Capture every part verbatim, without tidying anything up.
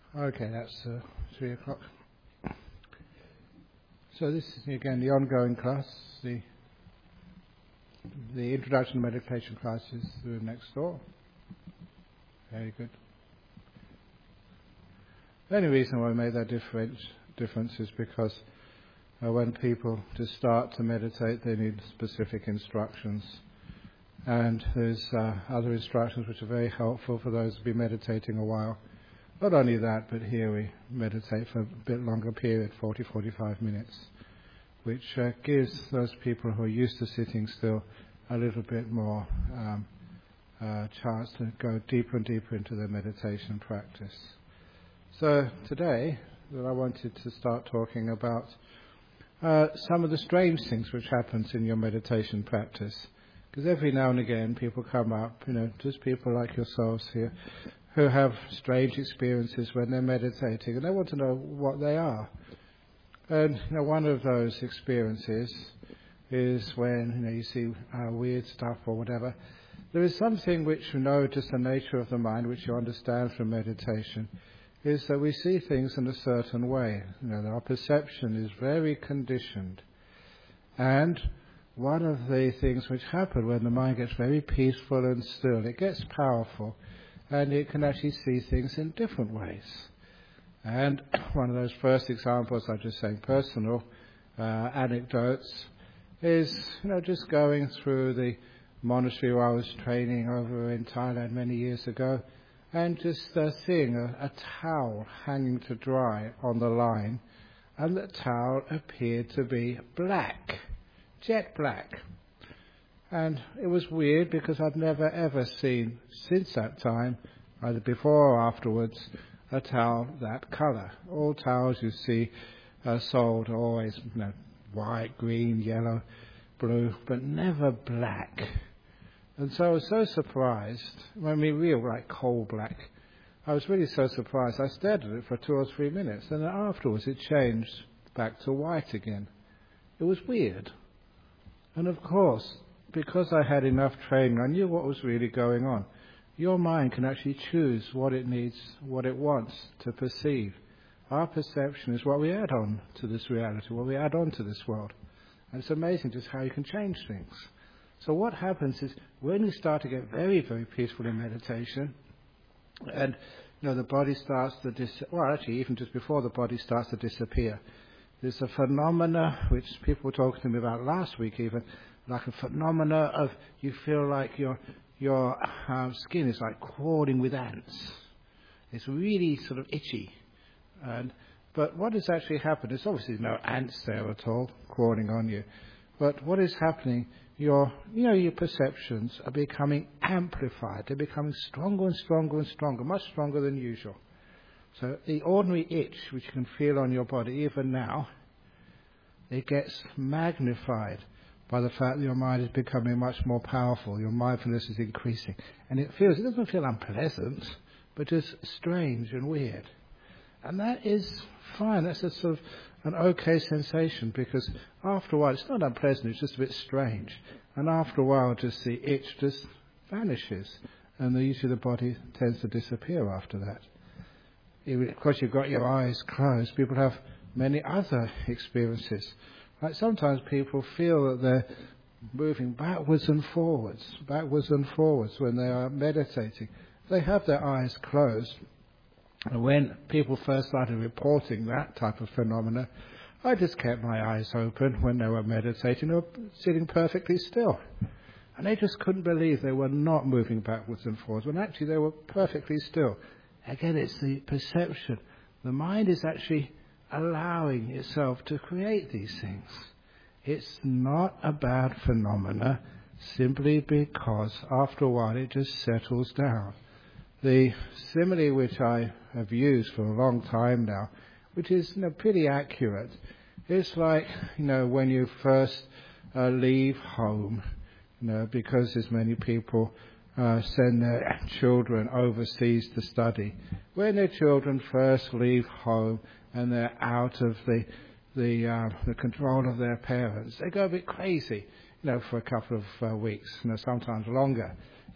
Okay, that's uh, three o'clock. So this is again the ongoing class. The the introduction to meditation class is through next door. Very good. The only reason why I made that difference difference is because uh, when people to start to meditate, they need specific instructions, and there's uh, other instructions which are very helpful for those who've been meditating a while. Not only that, but here we meditate for a bit longer period, forty, forty-five minutes, which uh, gives those people who are used to sitting still a little bit more um, uh, chance to go deeper and deeper into their meditation practice. So today, that I wanted to start talking about uh, some of the strange things which happens in your meditation practice. Because every now and again people come up, you know, just people like yourselves here, who have strange experiences when they're meditating, and they want to know what they are. And you know, one of those experiences is when you know you see uh, weird stuff or whatever. There is something which you know, just the nature of the mind, which you understand from meditation, is that we see things in a certain way. You know, our perception is very conditioned, and one of the things which happen when the mind gets very peaceful and still, it gets powerful. And it can actually see things in different ways. And one of those first examples, I'm just saying personal uh, anecdotes, is you know just going through the monastery where I was training over in Thailand many years ago, and just uh, seeing a, a towel hanging to dry on the line, and the towel appeared to be black, jet black. And it was weird because I'd never ever seen since that time, either before or afterwards, a towel that colour. All towels you see uh, sold are always you know, white, green, yellow, blue, but never black. And so I was so surprised, I mean real like coal black. I was really so surprised. I stared at it for two or three minutes, and then afterwards it changed back to white again. It was weird. And of course, because I had enough training, I knew what was really going on. Your mind can actually choose what it needs, what it wants to perceive. Our perception is what we add on to this reality, what we add on to this world. And it's amazing just how you can change things. So what happens is when you start to get very, very peaceful in meditation, and you know the body starts to dis- well actually even just before the body starts to disappear, there's a phenomena which people were talking to me about last week even, like a phenomena of you feel like your your um, skin is like crawling with ants. It's really sort of itchy. And but what has actually happened? There's obviously no ants there at all crawling on you. But what is happening? Your you know your perceptions are becoming amplified. They're becoming stronger and stronger and stronger, much stronger than usual. So the ordinary itch which you can feel on your body even now, it gets magnified by the fact that your mind is becoming much more powerful, your mindfulness is increasing. And it feels, it doesn't feel unpleasant, but just strange and weird. And that is fine, that's a sort of an okay sensation, because after a while, it's not unpleasant, it's just a bit strange. And after a while, just the itch just vanishes, and the, usually the body tends to disappear after that. Of course, you've got your eyes closed, people have many other experiences. Like sometimes people feel that they're moving backwards and forwards, backwards and forwards when they are meditating. They have their eyes closed. And when people first started reporting that type of phenomena, I just kept my eyes open when they were meditating or sitting perfectly still. And they just couldn't believe they were not moving backwards and forwards, when actually they were perfectly still. Again, it's the perception. The mind is actually allowing itself to create these things. It's not a bad phenomena simply because after a while it just settles down. The simile which I have used for a long time now, which is you know, pretty accurate, it's like you know when you first uh, leave home, you know, because as many people uh, send their children overseas to study. When their children first leave home and they're out of the the, uh, the control of their parents, they go a bit crazy, you know, for a couple of uh, weeks, you know, sometimes longer.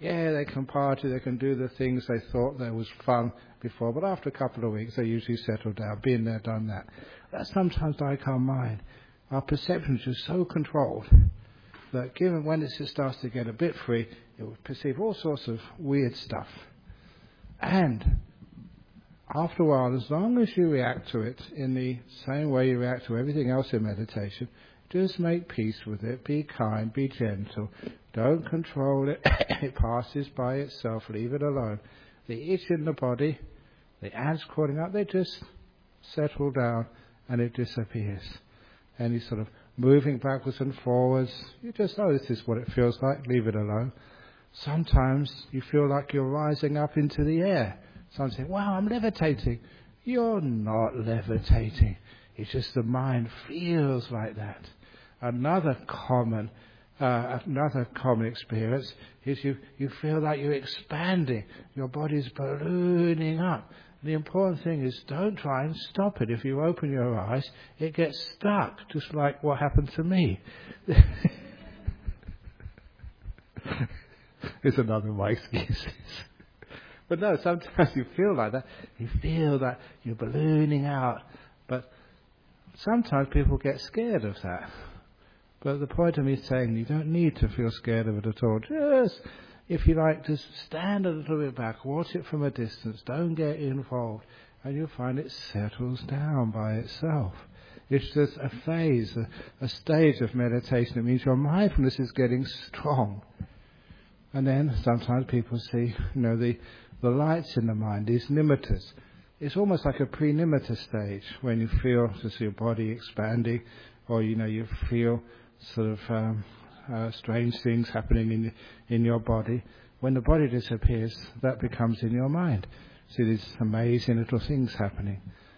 Yeah, they can party, they can do the things they thought there was fun before, but after a couple of weeks they usually settle down, been there, done that. That's sometimes like our mind. Our perception is just so controlled that given when it just starts to get a bit free, it will perceive all sorts of weird stuff. And after a while, as long as you react to it in the same way you react to everything else in meditation, just make peace with it, be kind, be gentle, don't control it, it passes by itself, leave it alone. The itch in the body, the ants crawling up, they just settle down and it disappears. Any sort of moving backwards and forwards, you just know this is what it feels like, leave it alone. Sometimes you feel like you're rising up into the air. Some say, wow, I'm levitating. You're not levitating. It's just the mind feels like that. Another common uh, another common experience is you, you feel like you're expanding. Your body's ballooning up. The important thing is don't try and stop it. If you open your eyes, it gets stuck, just like what happened to me. It's another of my excuses. But no, sometimes you feel like that. You feel that you're ballooning out. But sometimes people get scared of that. But the point of me saying you don't need to feel scared of it at all. Just, if you like, just stand a little bit back, watch it from a distance, don't get involved, and you'll find it settles down by itself. It's just a phase, a, a stage of meditation. It means your mindfulness is getting strong. And then sometimes people see, you know, the, the lights in the mind, these nimittas. It's almost like a pre-nimitta stage when you feel just your body expanding, or, you know, you feel sort of um, uh, strange things happening in in your body. When the body disappears, that becomes in your mind. See these amazing little things happening.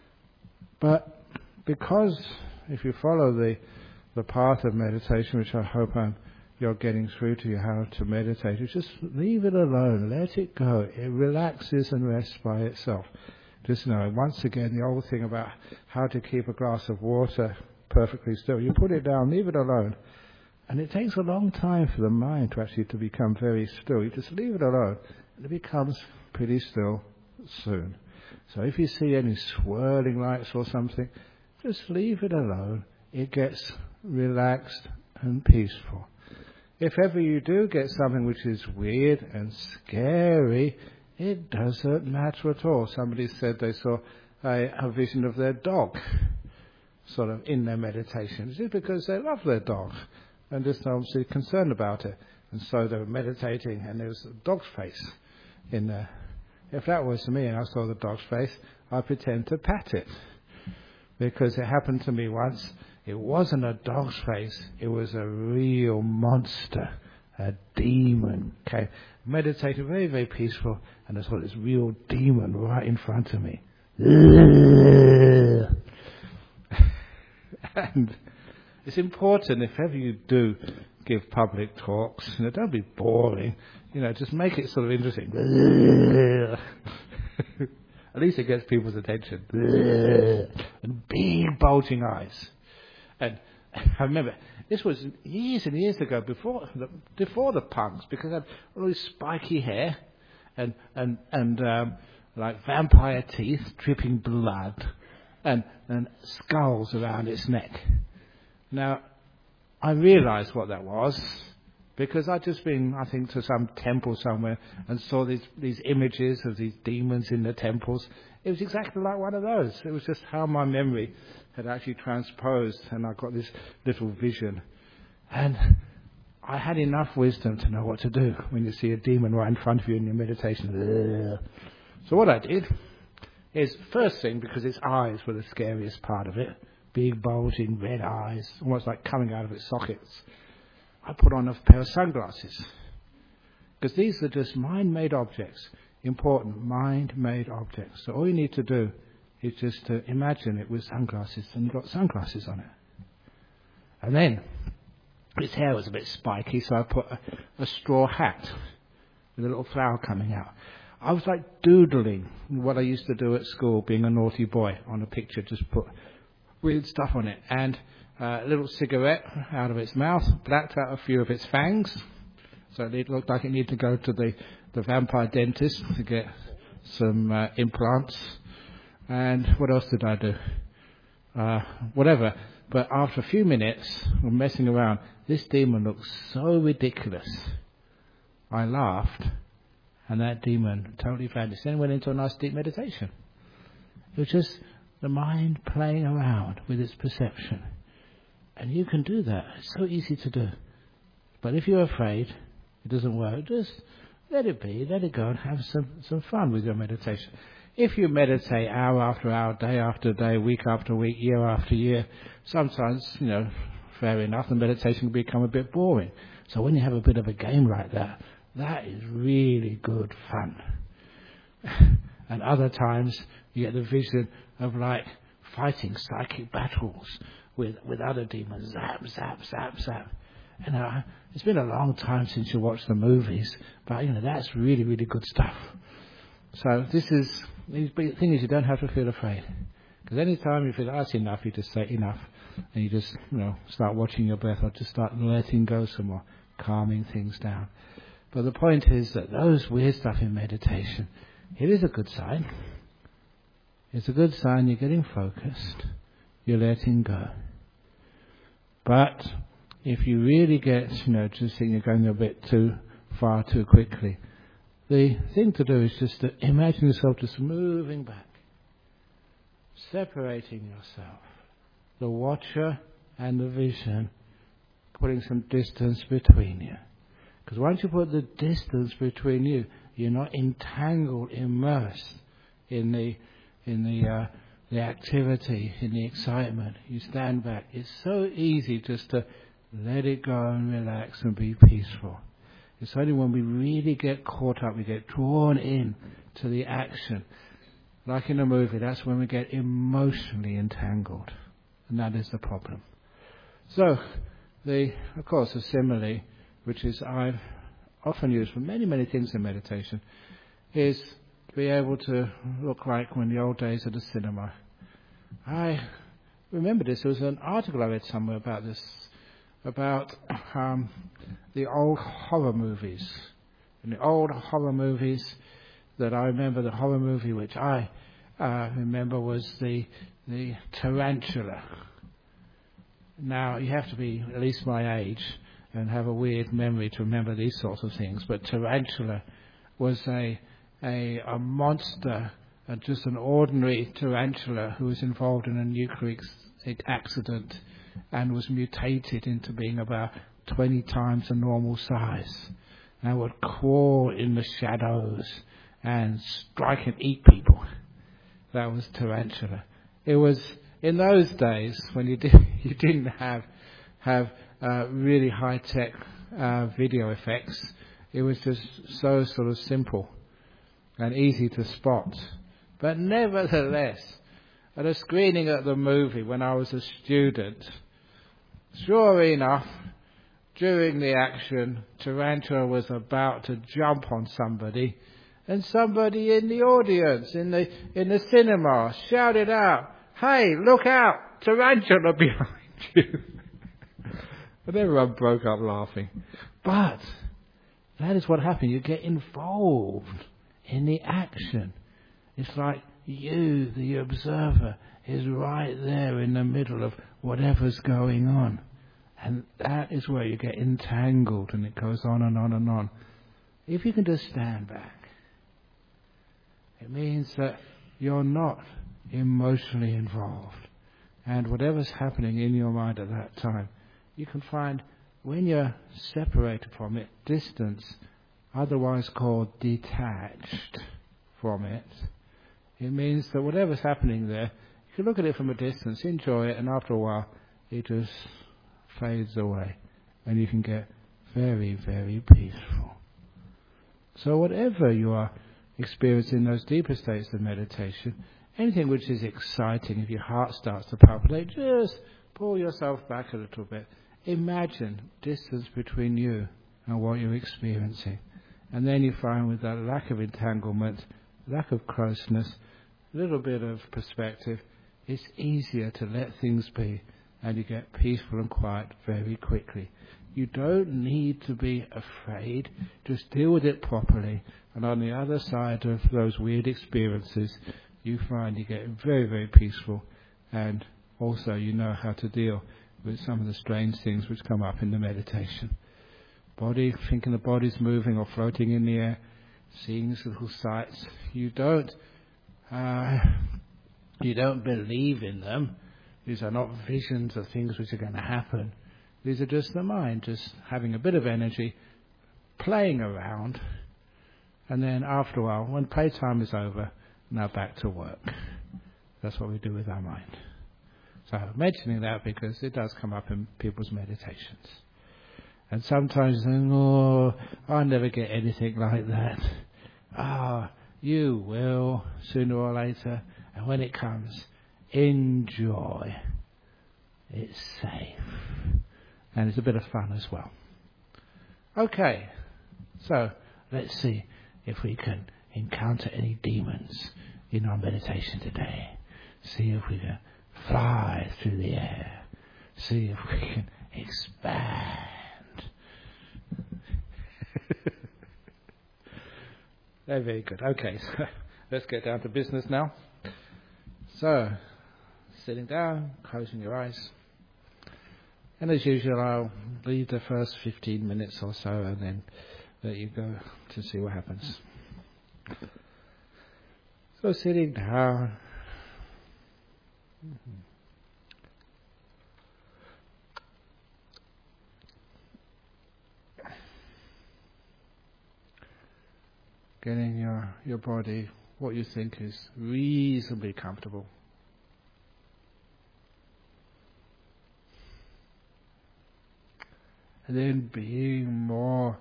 But because if you follow the the path of meditation, which I hope I'm, you're getting through to you how to meditate, you just leave it alone, let it go. It relaxes and rests by itself. Just know, once again, the old thing about how to keep a glass of water perfectly still. You put it down, leave it alone. And it takes a long time for the mind to actually to become very still. You just leave it alone, and it becomes pretty still soon. So if you see any swirling lights or something, just leave it alone. It gets relaxed and peaceful. If ever you do get something which is weird and scary, it doesn't matter at all. Somebody said they saw a, a vision of their dog sort of in their meditation. It's just because they love their dog and just obviously concerned about it. And so they were meditating and there was a dog's face in there. If that was me and I saw the dog's face, I'd pretend to pat it. Because it happened to me once. It wasn't a dog's face, it was a real monster, a demon. Okay, meditating, very, very peaceful, and I saw this real demon right in front of me. And it's important, if ever you do give public talks, you know, don't be boring, you know, just make it sort of interesting. At least it gets people's attention. And big bulging eyes. And I remember, this was years and years ago, before the, before the punks, because I had all this spiky hair and and and um, like vampire teeth, dripping blood, and and skulls around its neck. Now, I realised what that was because I'd just been, I think, to some temple somewhere and saw these these images of these demons in the temples. It was exactly like one of those. It was just how my memory had actually transposed, and I got this little vision. And I had enough wisdom to know what to do when you see a demon right in front of you in your meditation. So what I did is, first thing, because its eyes were the scariest part of it, big bulging red eyes, almost like coming out of its sockets, I put on a pair of sunglasses. Because these are just mind-made objects, important mind-made objects. So all you need to do is just to imagine it with sunglasses, and you've got sunglasses on it. And then, its hair was a bit spiky, so I put a, a straw hat with a little flower coming out. I was like doodling what I used to do at school, being a naughty boy, on a picture, just put weird stuff on it. And uh, a little cigarette out of its mouth, blacked out a few of its fangs, So it looked like it needed to go to the, the vampire dentist to get some uh, implants. And what else did I do? Uh, whatever. But after a few minutes of messing around, this demon looked so ridiculous. I laughed, and that demon totally vanished. Then went into a nice deep meditation. It was just the mind playing around with its perception. And you can do that. It's so easy to do. But if you're afraid it doesn't work, just let it be, let it go, and have some, some fun with your meditation. If you meditate hour after hour, day after day, week after week, year after year, sometimes, you know, fair enough, the meditation can become a bit boring. So when you have a bit of a game like that, that is really good fun. And other times you get the vision of like fighting psychic battles with, with other demons. Zap, zap, zap, zap. You know, it's been a long time since you watched the movies, but you know, that's really, really good stuff. So this is, the thing is, you don't have to feel afraid. Because any time you feel that's enough, you just say enough. And you just, you know, start watching your breath or just start letting go some more, calming things down. But the point is that those weird stuff in meditation, it is a good sign. It's a good sign you're getting focused. You're letting go. But if you really get, you know, just think you're going a bit too far too quickly, the thing to do is just to imagine yourself just moving back, separating yourself, the watcher and the vision, putting some distance between you. Because once you put the distance between you, you're not entangled, immersed in the in the uh, the activity, in the excitement. You stand back. It's so easy just to let it go and relax and be peaceful. It's only when we really get caught up, we get drawn in to the action. Like in a movie, that's when we get emotionally entangled. And that is the problem. So, the of course, a simile, which is I've often used for many, many things in meditation, is to be able to look like when the old days of the cinema. I remember this. There was an article I read somewhere about this, about um, the old horror movies. In the old horror movies that I remember, the horror movie which I uh, remember was the the Tarantula. Now, you have to be at least my age and have a weird memory to remember these sorts of things, but Tarantula was a a, a monster, uh, just an ordinary tarantula who was involved in a nuclear ex- accident and was mutated into being about twenty times the normal size, and would crawl in the shadows and strike and eat people. That was Tarantula. It was in those days when you, did, you didn't have have uh, really high-tech uh, video effects. It was just so sort of simple and easy to spot. But nevertheless, at a screening at the movie when I was a student, sure enough, during the action, Tarantula was about to jump on somebody, and somebody in the audience, in the in the cinema, shouted out, "Hey, look out! Tarantula behind you!" And everyone broke up laughing. But that is what happened. You get involved in the action. It's like you, the observer, is right there in the middle of whatever's going on. And that is where you get entangled, and it goes on and on and on. If you can just stand back, it means that you're not emotionally involved. And whatever's happening in your mind at that time, you can find when you're separated from it, distance, otherwise called detached from it, it means that whatever's happening there, you can look at it from a distance, enjoy it, and after a while, it just fades away, and you can get very, very peaceful. So whatever you are experiencing those deeper states of meditation, anything which is exciting, if your heart starts to palpitate, just pull yourself back a little bit. Imagine distance between you and what you're experiencing. And then you find with that lack of entanglement, lack of closeness, a little bit of perspective, it's easier to let things be, and you get peaceful and quiet very quickly. You don't need to be afraid. Just deal with it properly. And on the other side of those weird experiences, you find you get very, very peaceful. And also you know how to deal with some of the strange things which come up in the meditation. Body, thinking the body's moving or floating in the air, seeing these little sights. You don't, uh, you don't believe in them. These are not visions of things which are going to happen. These are just the mind, just having a bit of energy, playing around, and then after a while, when playtime is over, now back to work. That's what we do with our mind. So I'm mentioning that because it does come up in people's meditations. And sometimes they think, oh, I never get anything like that. Ah, you will, sooner or later. And when it comes, enjoy. It's safe. And it's a bit of fun as well. Okay, so let's see if we can encounter any demons in our meditation today. See if we can fly through the air. See if we can expand. Very, very good. Okay, so let's get down to business now. So, sitting down, closing your eyes. And as usual, I'll leave the first fifteen minutes or so and then let you go to see what happens. So, sitting down. Mm-hmm. Getting your, your body, what you think is reasonably comfortable. And then being more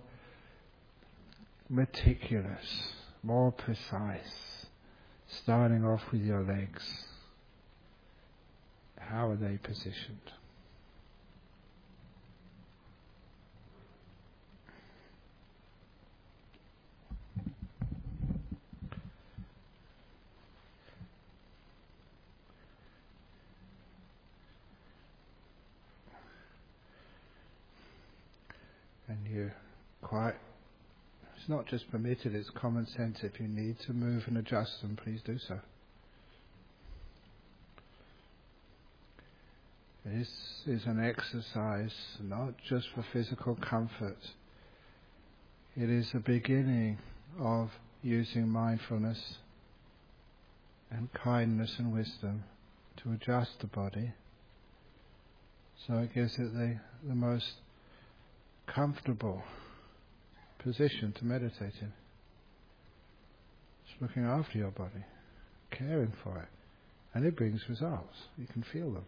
meticulous, more precise, starting off with your legs. How are they positioned? And you quite, it's not just permitted, it's common sense. If you need to move and adjust them, please do so. This is an exercise not just for physical comfort. It is the beginning of using mindfulness and kindness and wisdom to adjust the body. So it gives it the, the most comfortable position to meditate in. Just looking after your body, caring for it, and it brings results. You can feel them.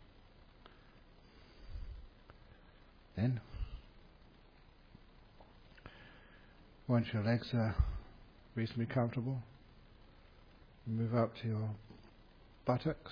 Then, once your legs are reasonably comfortable, move up to your buttocks.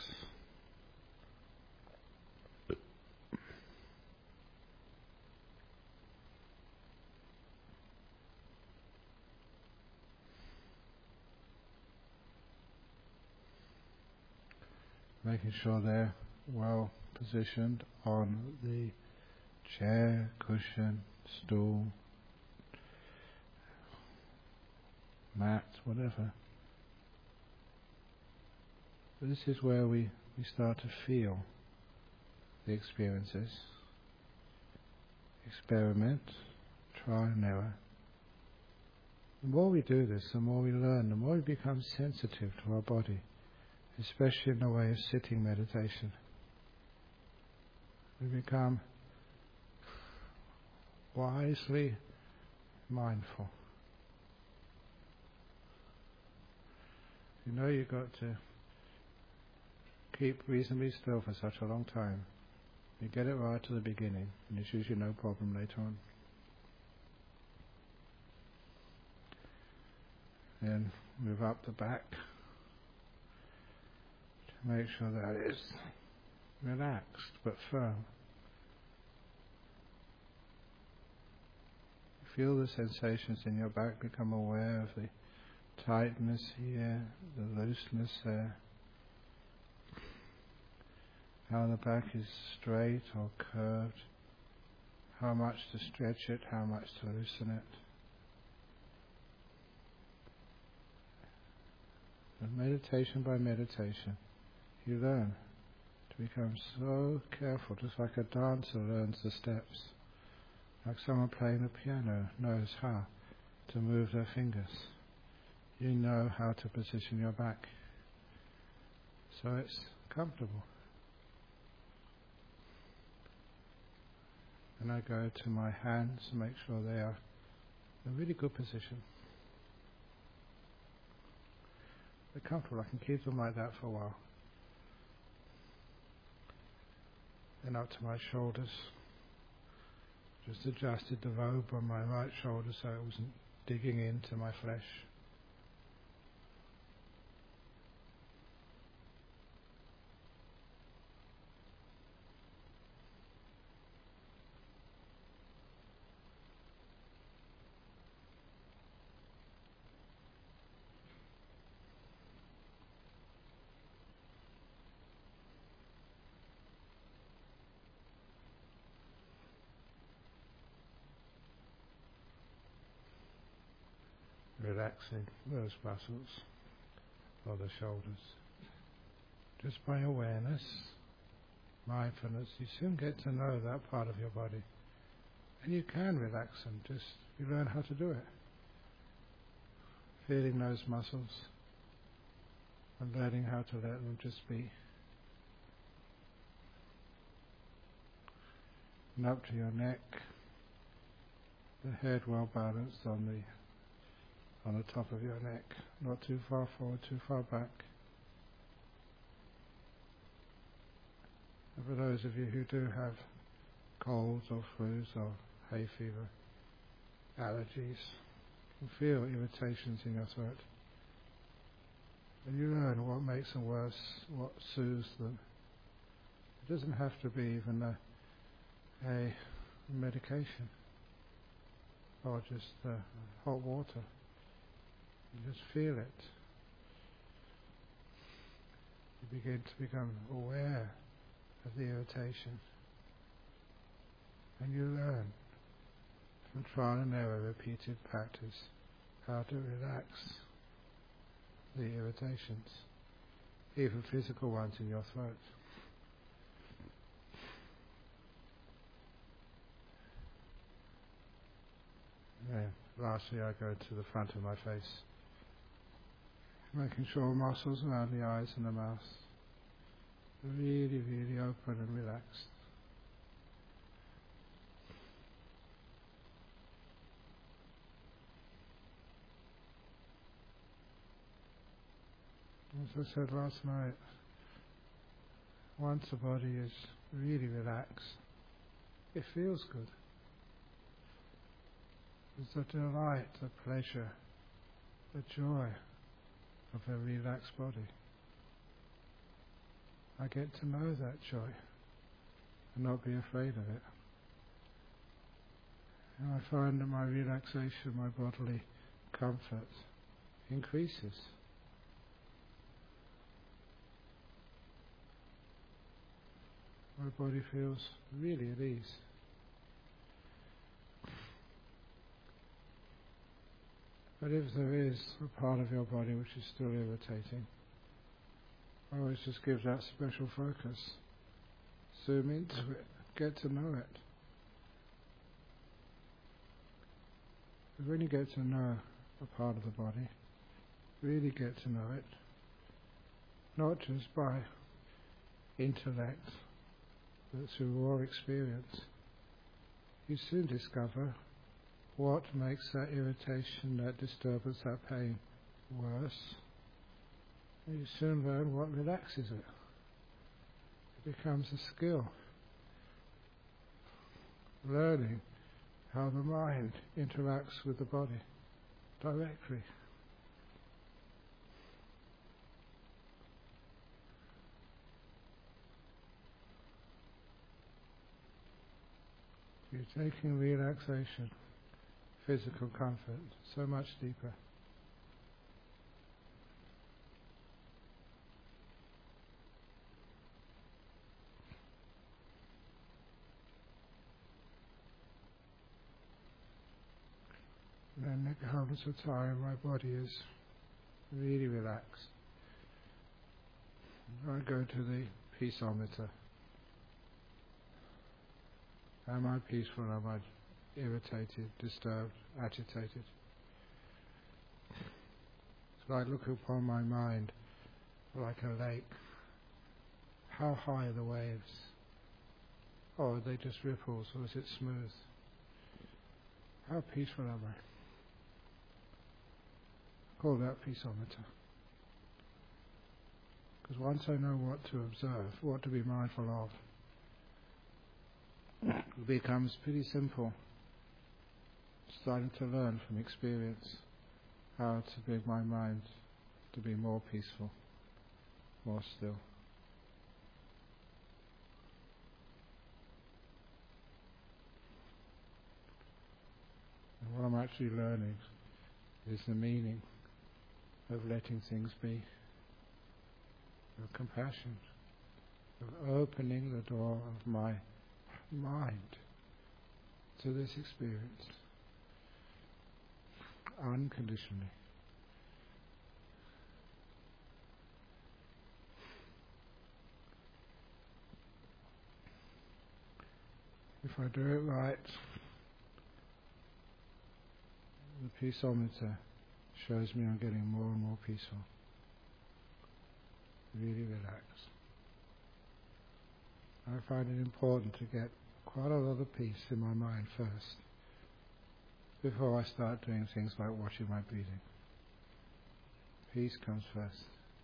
Making sure they're well positioned on the chair, cushion, stool, mat, whatever. But this is where we, we start to feel the experiences. Experiment, try and error. The more we do this, the more we learn, the more we become sensitive to our body, especially in the way of sitting meditation. We become wisely mindful. You know you've got to keep reasonably still for such a long time. You get it right to the beginning, and it's usually no problem later on. Then move up the back to make sure that it's relaxed but firm. Feel the sensations in your back, become aware of the tightness here, the looseness there. How the back is straight or curved. how much to stretch it, how much to loosen it. And meditation by meditation, you learn to become so careful, just like a dancer learns the steps, like someone playing a piano knows how to move their fingers. You know how to position your back, so it's comfortable. And I go to my hands and make sure they are in a really good position. They're comfortable, I can keep them like that for a while. Then up to my shoulders. Just adjusted the robe on my right shoulder so it wasn't digging into my flesh. Relaxing those muscles or the shoulders. Just by awareness, mindfulness, you soon get to know that part of your body. And you can relax them, just you learn how to do it. Feeling those muscles and learning how to let them just be. And up to your neck, the head well balanced on the on the top of your neck, not too far forward, too far back. And for those of you who do have colds or flus or hay fever, allergies, you feel irritations in your throat. And you learn what makes them worse, what soothes them. It doesn't have to be even a, a medication or just uh, hot water. You just feel it. You begin to become aware of the irritation. And you learn from trial and error, repeated practice, how to relax the irritations, even physical ones in your throat. And lastly, I go to the front of my face, making sure muscles around the eyes and the mouth are really, really open and relaxed. As I said last night, once the body is really relaxed, it feels good. There's the delight, the pleasure, the joy of a relaxed body. I get to know that joy and not be afraid of it. And I find that my relaxation, my bodily comfort increases. My body feels really at ease. But if there is a part of your body which is still irritating, I always just give that special focus. Zoom into it, get to know it. But when you get to know a part of the body, really get to know it, not just by intellect, but through raw experience, you soon discover what makes that irritation, that disturbance, that pain worse. And you soon learn what relaxes it. It becomes a skill. Learning how the mind interacts with the body directly. You're taking relaxation, physical comfort, so much deeper. And it comes a time my body is really relaxed. I go to the peaceometer. Am I peaceful? Am I irritated, disturbed, agitated? So I look upon my mind like a lake. How high are the waves? Or are they just ripples, or is it smooth? How peaceful am I? Call that peaceometer. Because once I know what to observe, what to be mindful of, it becomes pretty simple. Starting to learn from experience how to bring my mind to be more peaceful, more still. And what I'm actually learning is the meaning of letting things be, of compassion, of opening the door of my mind to this experience unconditionally. If I do it right, the peaceometer shows me I'm getting more and more peaceful. Really relaxed. I find it important to get quite a lot of peace in my mind first, before I start doing things like watching my breathing. Peace comes first.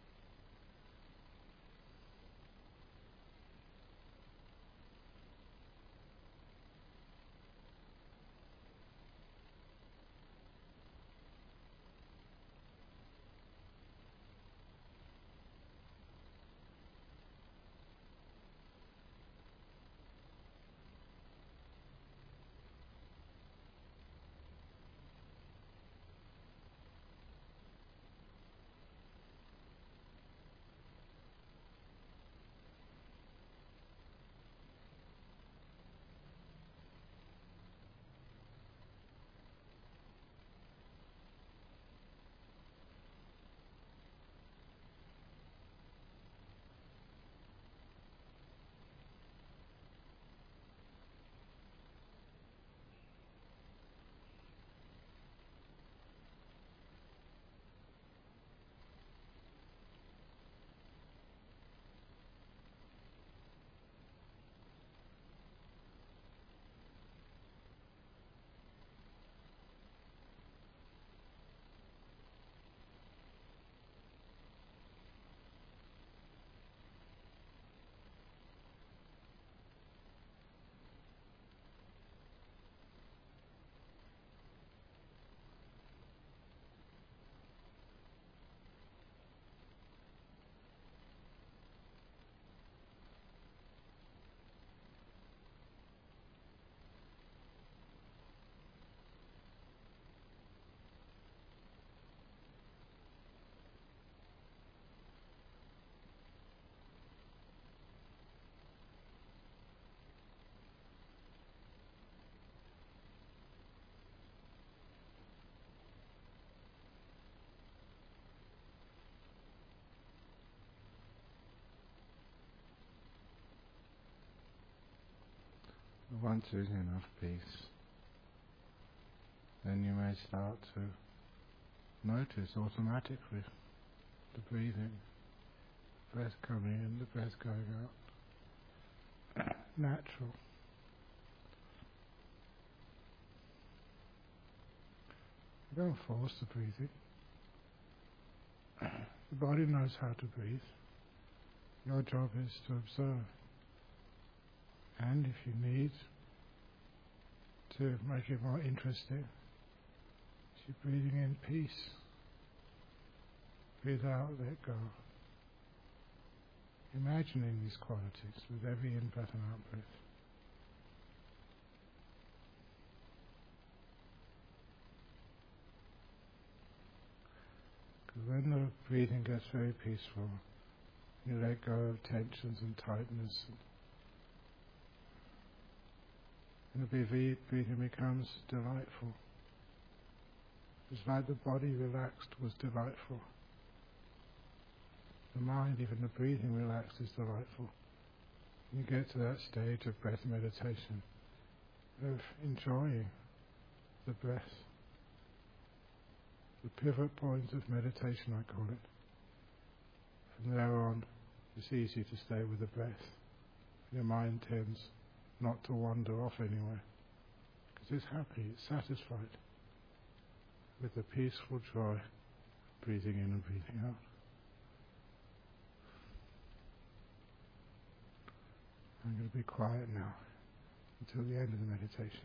Once there's enough peace, then you may start to notice automatically the breathing, breath coming in, the breath going out. Natural. You don't force the breathing. The body knows how to breathe. Your job is to observe. And if you need to make it more interesting, keep breathing in peace. Breathe out, let go. Imagining these qualities with every in-breath and out-breath. Because when the breathing gets very peaceful, you let go of tensions and tightness, and the breathing becomes delightful. It's like the body relaxed was delightful. The mind, even the breathing relaxed, is delightful. You get to that stage of breath meditation, of enjoying the breath. The pivot point of meditation, I call it. From there on, it's easy to stay with the breath. Your mind tends not to wander off anywhere, because it's happy, it's satisfied with the peaceful joy of breathing in and breathing out. I'm going to be quiet now until the end of the meditation.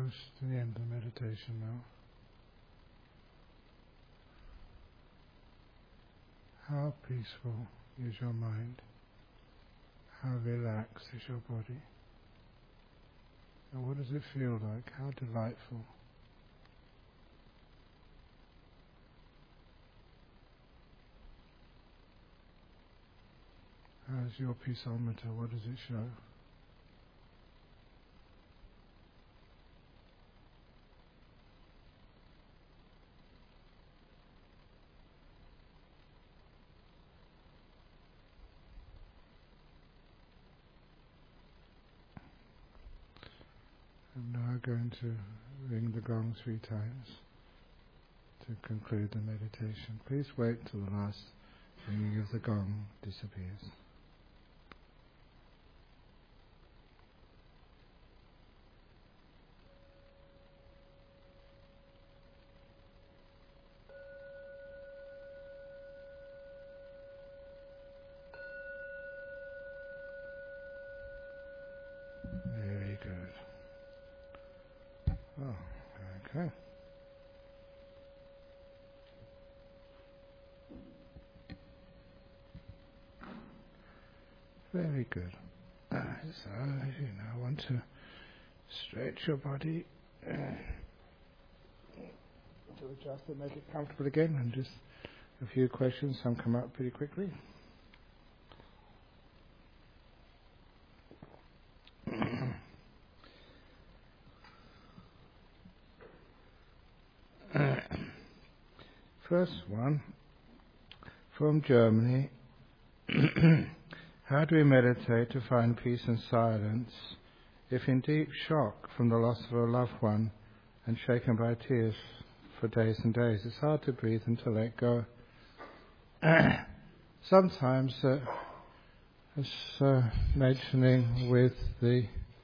close to the end of the meditation now. How peaceful is your mind? How relaxed is your body? And what does it feel like? How delightful. How's your peaceometer? What does it show? I'm now going to ring the gong three times to conclude the meditation. Please wait till the last ringing of the gong disappears. Very good. Oh, okay. Very good. Uh, so, you now want to stretch your body uh, to adjust and make it comfortable again, and just a few questions. Some come up pretty quickly. First one, from Germany. How do we meditate to find peace and silence if in deep shock from the loss of a loved one and shaken by tears for days and days? It's hard to breathe and to let go. Sometimes, uh, as uh, mentioning with the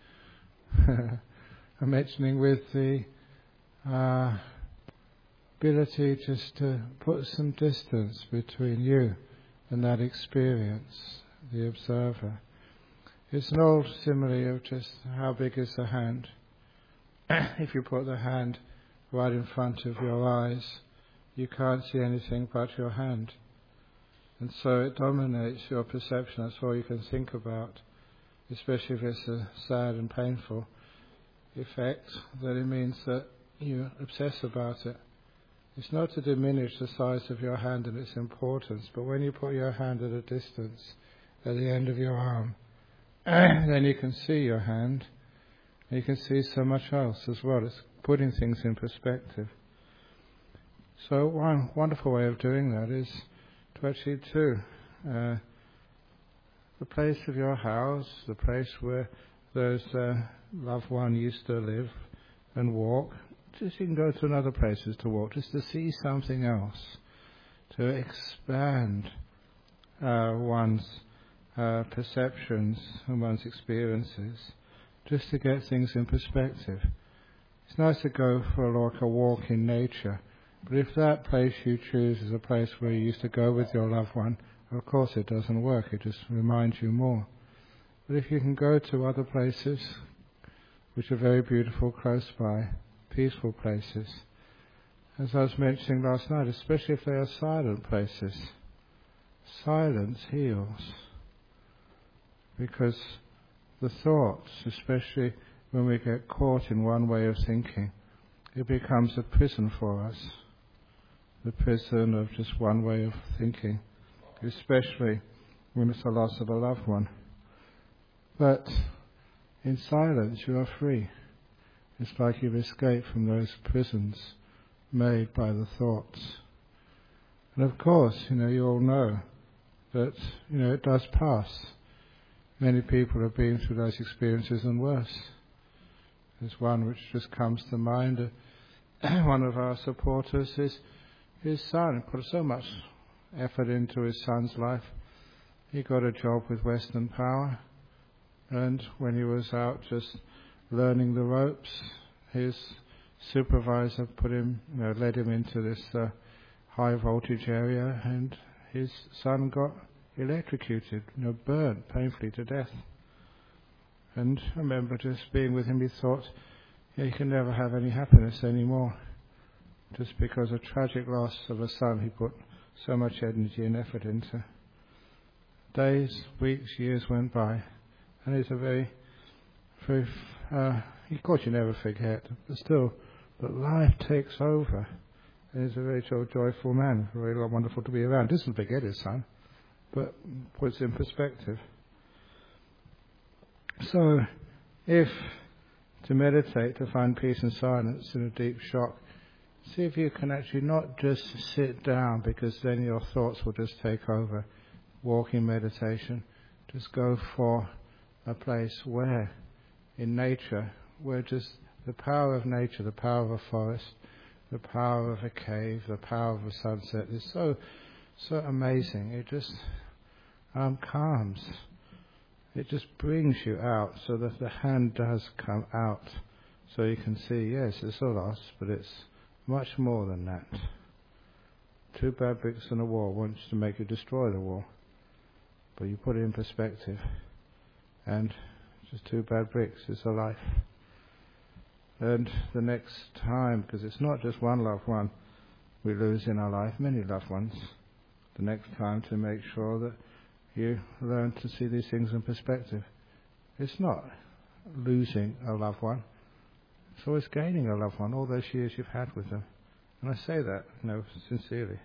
mentioning with the uh, ability just to put some distance between you and that experience, the observer. It's an old simile of just how big is the hand. If you put the hand right in front of your eyes, you can't see anything but your hand. And so it dominates your perception. That's all you can think about, especially if it's a sad and painful effect, that it means that you obsess about it. It's not to diminish the size of your hand and its importance, but when you put your hand at a distance at the end of your arm, then you can see your hand, and you can see so much else as well. It's putting things in perspective. So one wonderful way of doing that is to actually to uh, the place of your house, the place where those uh, loved one used to live and walk. Just you can go to another places to walk, just to see something else, to expand uh, one's uh, perceptions and one's experiences, just to get things in perspective. It's nice to go for like a walk in nature, but if that place you choose is a place where you used to go with your loved one, of course it doesn't work, it just reminds you more. But if you can go to other places which are very beautiful close by, peaceful places, as I was mentioning last night, especially if they are silent places. Silence heals, because the thoughts, especially when we get caught in one way of thinking, it becomes a prison for us, the prison of just one way of thinking, especially when it's the loss of a loved one. But in silence you are free. It's like you've escaped from those prisons made by the thoughts. And of course, you know, you all know that, you know, it does pass. Many people have been through those experiences and worse. There's one which just comes to mind. One of our supporters, his, his son, put so much effort into his son's life. He got a job with Western Power, and when he was out just learning the ropes, his supervisor put him, you know, led him into this uh, high voltage area, and his son got electrocuted, you know, burnt painfully to death. And I remember just being with him, he thought, you can never have any happiness anymore. Just because of tragic loss of a son he put so much energy and effort into. Days, weeks, years went by, and it's a very, very, uh, of course you never forget, but still, but life takes over. And he's a very joyful man, very wonderful to be around. Doesn't forget his son, but puts in perspective. So, if to meditate, to find peace and silence in a deep shock, see if you can actually not just sit down, because then your thoughts will just take over. Walking meditation, just go for a place where, in nature, where just the power of nature, the power of a forest, the power of a cave, the power of a sunset is so, so amazing. It just um, calms. It just brings you out, so that the hand does come out, so you can see, yes, it's a loss, but it's much more than that. Two bad bricks on a wall wants to make you destroy the wall, but you put it in perspective, and just two bad bricks is a life. And the next time, because it's not just one loved one we lose in our life, many loved ones, the next time to make sure that you learn to see these things in perspective. It's not losing a loved one, it's always gaining a loved one, all those years you've had with them. And I say that, you know, sincerely.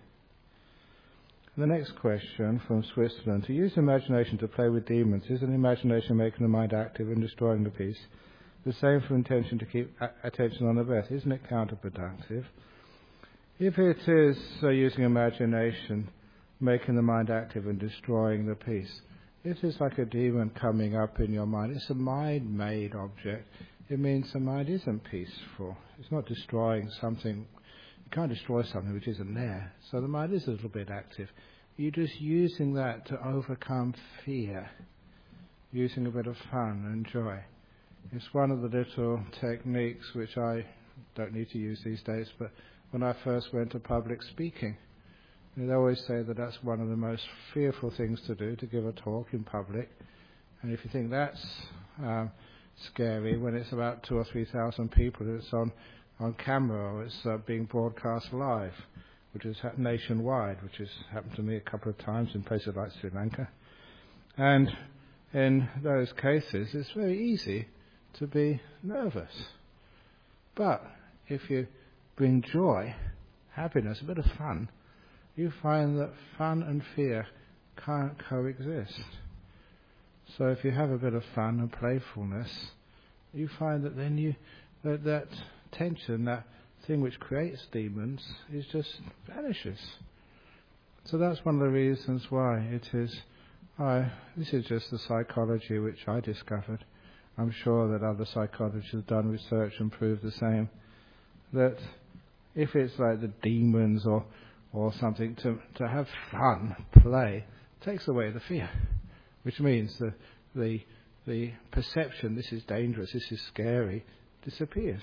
The next question from Switzerland. To use imagination to play with demons, is an imagination making the mind active and destroying the peace? The same for intention to keep a- attention on the breath. Isn't it counterproductive? If it is uh, using imagination, making the mind active and destroying the peace, if it's like a demon coming up in your mind, it's a mind-made object. It means the mind isn't peaceful. It's not destroying something. You can't destroy something which isn't there. So the mind is a little bit active. You're just using that to overcome fear, using a bit of fun and joy. It's one of the little techniques which I don't need to use these days, but when I first went to public speaking, they always say that that's one of the most fearful things to do, to give a talk in public. And if you think that's um, scary, when it's about two or three thousand people, it's on, on camera, or it's uh, being broadcast live, which is ha- nationwide, which has happened to me a couple of times in places like Sri Lanka. And in those cases, it's very easy to be nervous. But if you bring joy, happiness, a bit of fun, you find that fun and fear can't coexist. So if you have a bit of fun and playfulness, you find that then you that, that tension, that thing which creates demons, is just vanishes. So that's one of the reasons why it is. I, this is just the psychology which I discovered. I'm sure that other psychologists have done research and proved the same. That if it's like the demons or or something, to to have fun, play, takes away the fear, which means the the the perception, this is dangerous, this is scary, disappears.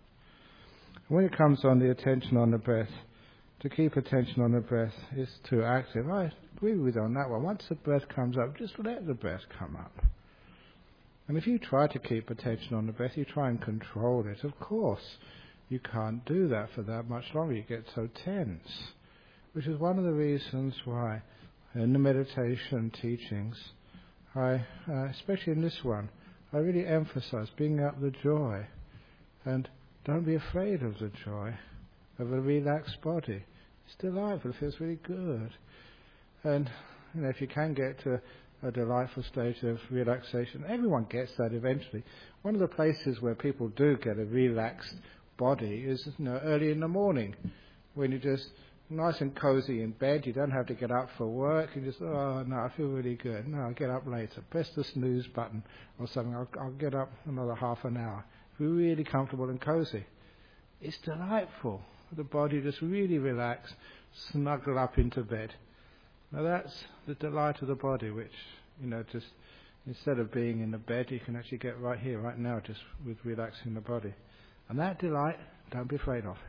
When it comes on the attention on the breath, to keep attention on the breath is too active. I agree with you on that one. Once the breath comes up, just let the breath come up. And if you try to keep attention on the breath, you try and control it. Of course, you can't do that for that much longer. You get so tense, which is one of the reasons why in the meditation teachings, I, uh, especially in this one, I really emphasize bringing up the joy. And don't be afraid of the joy of a relaxed body. It's delightful. It feels really good. And you know, if you can get to a delightful state of relaxation, everyone gets that eventually. One of the places where people do get a relaxed body is, you know, early in the morning, when you're just nice and cozy in bed. You don't have to get up for work. You just, oh no, I feel really good. No, I'll get up later. Press the snooze button or something. I'll, I'll get up another half an hour. We're really comfortable and cozy. It's delightful. The body just really relaxed, snuggle up into bed. Now that's the delight of the body, which, you know, just instead of being in the bed, you can actually get right here, right now, just with relaxing the body. And that delight, don't be afraid of.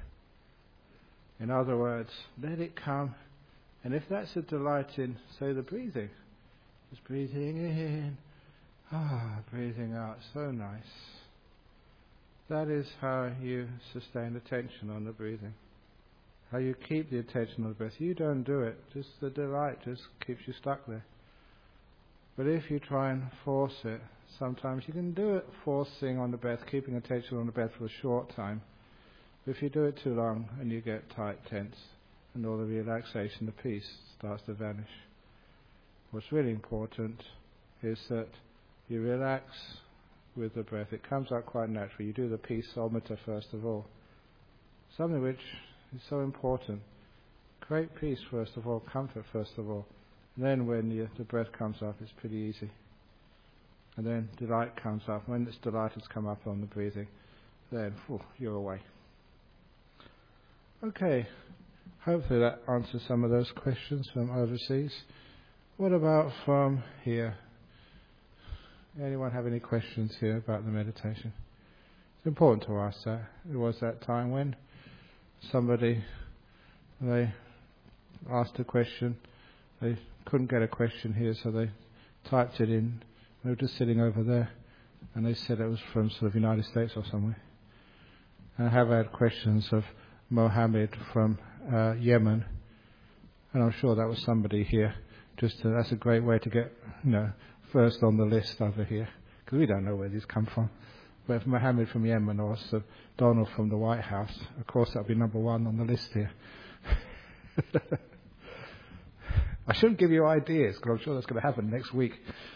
In other words, let it come. And if that's a delight in, say, the breathing, just breathing in, ah, breathing out, so nice. That is how you sustain attention on the breathing. How you keep the attention on the breath. You don't do it. Just the delight just keeps you stuck there. But if you try and force it, sometimes you can do it forcing on the breath, keeping attention on the breath for a short time. But if you do it too long and you get tight, tense, and all the relaxation, the peace starts to vanish. What's really important is that you relax with the breath. It comes out quite naturally. You do the peace samatha first of all. Something which is so important. Create peace first of all, comfort first of all. And then when you, the breath comes up, it's pretty easy. And then delight comes up. When this delight has come up on the breathing, then whew, you're away. Okay, hopefully that answers some of those questions from overseas. What about from here? Anyone have any questions here about the meditation? It's important to ask that. There was that time when somebody, they asked a question, they couldn't get a question here, so they typed it in. They were just sitting over there, and they said it was from sort of United States or somewhere. And I have had questions of Mohammed from uh, Yemen, and I'm sure that was somebody here. Just to, that's a great way to get, you know, first on the list over here, because we don't know where these come from. But if Mohammed from Yemen or so Donald from the White House, of course that'll be number one on the list here. I shouldn't give you ideas, because I'm sure that's going to happen next week.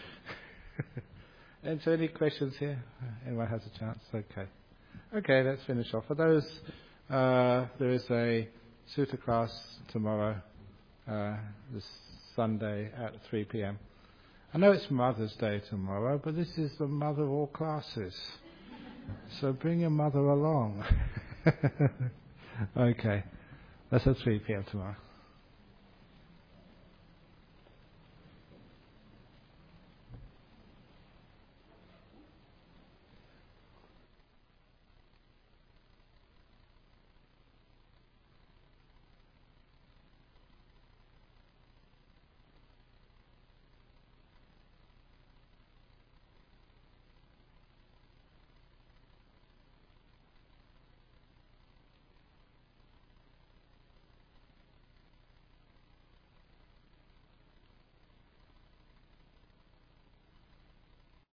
And so any questions here? Anyone has a chance? Okay. Okay, let's finish off. For those, uh, there is a sutta class tomorrow, uh, this Sunday at three p.m. I know it's Mother's Day tomorrow, but this is the mother of all classes. So bring your mother along. Okay, that's at three p.m. tomorrow.